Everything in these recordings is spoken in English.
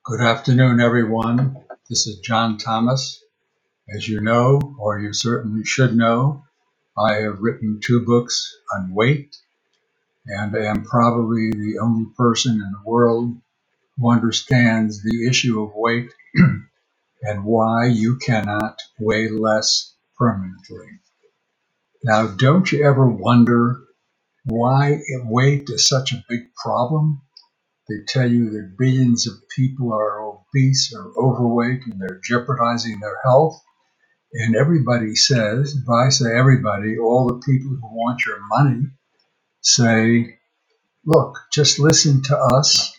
Good afternoon, everyone. This is John Thomas. As you know, or you certainly should know, I have written two books on weight, and I am probably the only person in the world who understands the issue of weight and why you cannot weigh less permanently. Now, don't you ever wonder why weight is such a big problem? They tell you that billions of people are obese or overweight and they're jeopardizing their health. And everybody says, if I say everybody, all the people who want your money say, look, just listen to us,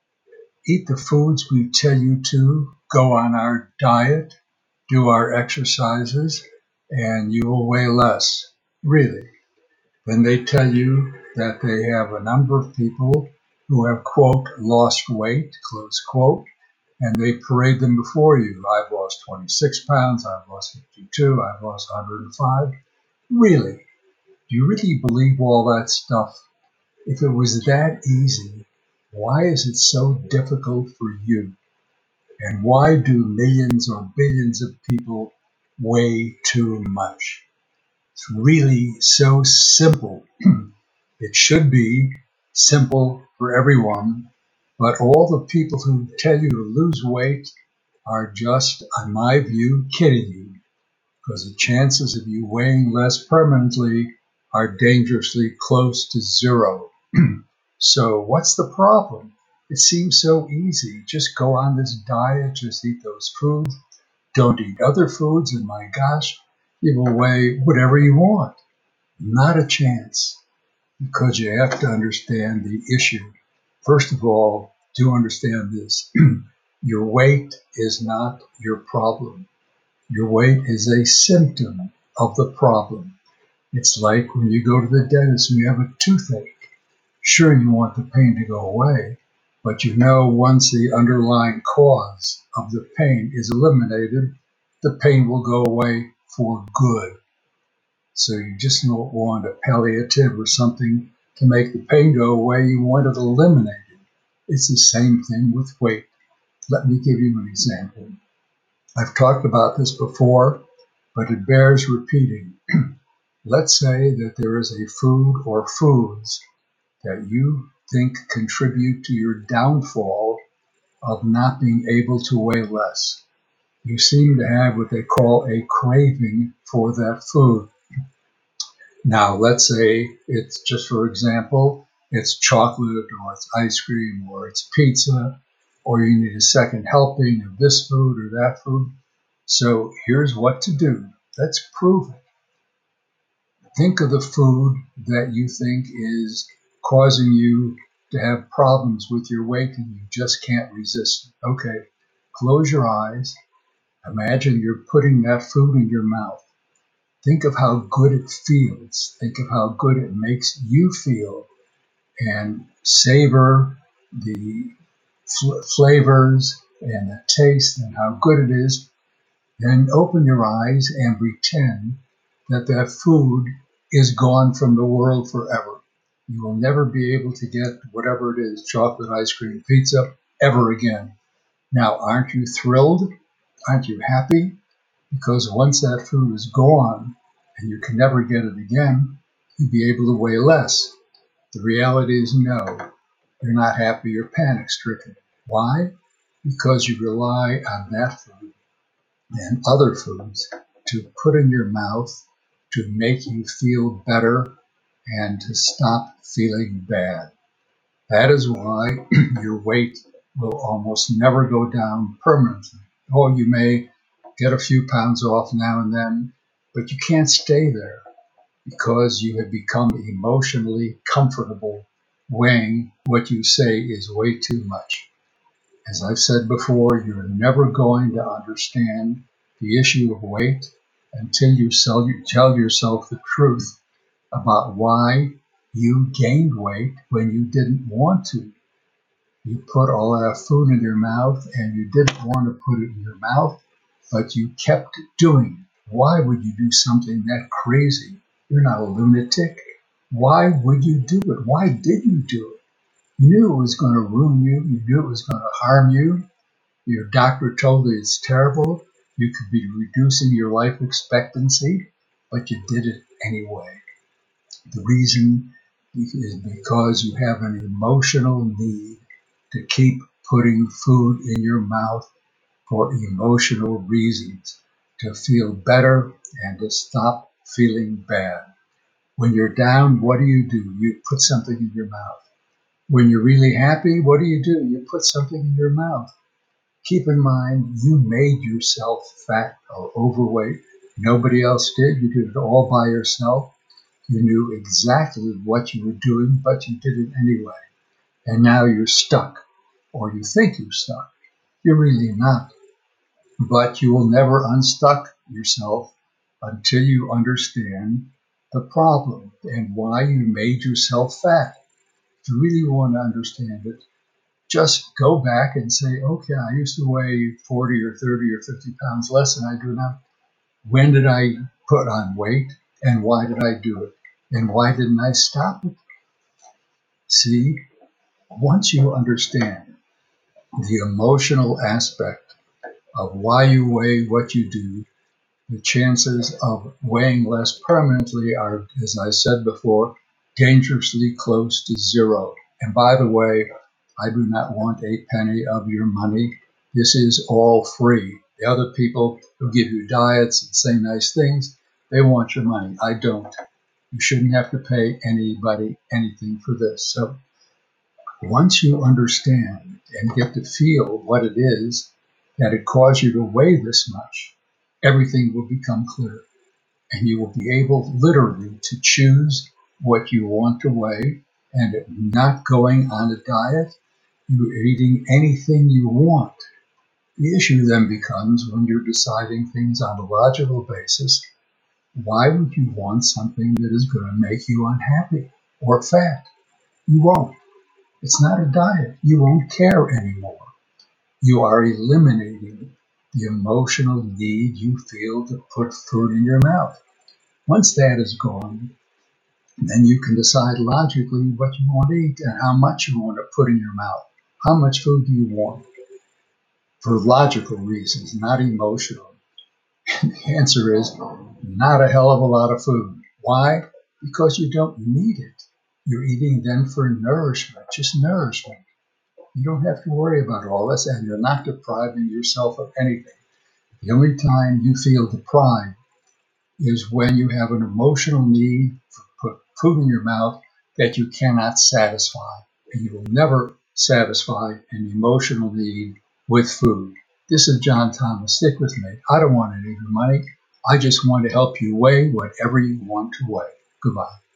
eat the foods we tell you to, go on our diet, do our exercises, and you will weigh less. Really. Then they tell you that they have a number of people who have, quote, lost weight, close quote, and they parade them before you. I've lost 26 pounds, I've lost 52, I've lost 105. Really? Do you really believe all that stuff? If it was that easy, why is it so difficult for you? And why do millions or billions of people weigh too much? It's really so simple. It should be simple for everyone, but all the people who tell you to lose weight are just, in my view, kidding you, because the chances of you weighing less permanently are dangerously close to zero. So what's the problem? It seems so easy. Just go on this diet, just eat those foods, don't eat other foods, and my gosh, you will weigh whatever you want. Not a chance, because you have to understand the issue. First of all, do understand this. Your weight is not your problem. Your weight is a symptom of the problem. It's like when you go to the dentist and you have a toothache. Sure, you want the pain to go away, but you know once the underlying cause of the pain is eliminated, the pain will go away for good. So you just don't want a palliative or something to make the pain go away. You want it eliminated. It's the same thing with weight. Let me give you an example. I've talked about this before, but it bears repeating. Let's say that there is a food or foods that you think contribute to your downfall of not being able to weigh less. You seem to have what they call a craving for that food. Now, let's say it's just for example, it's chocolate or it's ice cream or it's pizza, or you need a second helping of this food or that food. So here's what to do. Let's prove it. Think of the food that you think is causing you to have problems with your weight and you just can't resist it. Okay, close your eyes. Imagine you're putting that food in your mouth. Think of how good it feels. Think of how good it makes you feel and savor the flavors and the taste and how good it is. Then open your eyes and pretend that that food is gone from the world forever. You will never be able to get whatever it is, chocolate, ice cream, pizza, ever again. Now, aren't you thrilled? Aren't you happy? Because once that food is gone and you can never get it again, you'll be able to weigh less. The reality is no, you're not happy, you're panic stricken. Why? Because you rely on that food and other foods to put in your mouth to make you feel better and to stop feeling bad. That is why your weight will almost never go down permanently. Or you may get a few pounds off now and then, but you can't stay there because you have become emotionally comfortable weighing what you say is way too much. As I've said before, you're never going to understand the issue of weight until you tell yourself the truth about why you gained weight when you didn't want to. You put all that food in your mouth and you didn't want to put it in your mouth, but you kept doing it. Why would you do something that crazy? You're not a lunatic. Why would you do it? Why did you do it? You knew it was going to ruin you. You knew it was going to harm you. Your doctor told you it's terrible. You could be reducing your life expectancy, but you did it anyway. The reason is because you have an emotional need to keep putting food in your mouth for emotional reasons, to feel better and to stop feeling bad. When you're down, what do? You put something in your mouth. When you're really happy, what do? You put something in your mouth. Keep in mind, you made yourself fat or overweight. Nobody else did. You did it all by yourself. You knew exactly what you were doing, but you did it anyway. And now you're stuck, or you think you're stuck. You're really not. But you will never unstuck yourself until you understand the problem and why you made yourself fat. If you really want to understand it, just go back and say, okay, I used to weigh 40 or 30 or 50 pounds less than I do now. When did I put on weight and why did I do it? And why didn't I stop it? See, once you understand the emotional aspect of why you weigh what you do, the chances of weighing less permanently are, as I said before, dangerously close to zero. And by the way, I do not want a penny of your money. This is all free. The other people who give you diets and say nice things, they want your money. I don't. You shouldn't have to pay anybody anything for this. So once you understand and get to feel what it is that it caused you to weigh this much, everything will become clear. And you will be able literally to choose what you want to weigh and not going on a diet. You're eating anything you want. The issue then becomes when you're deciding things on a logical basis, why would you want something that is going to make you unhappy or fat? You won't. It's not a diet. You won't care anymore. You are eliminating the emotional need you feel to put food in your mouth. Once that is gone, then you can decide logically what you want to eat and how much you want to put in your mouth. How much food do you want? For logical reasons, not emotional. The answer is not a hell of a lot of food. Why? Because you don't need it. You're eating then for nourishment, just nourishment. You don't have to worry about all this, and you're not depriving yourself of anything. The only time you feel deprived is when you have an emotional need to put food in your mouth that you cannot satisfy. And you will never satisfy an emotional need with food. This is John Thomas. Stick with me. I don't want any of your money. I just want to help you weigh whatever you want to weigh. Goodbye.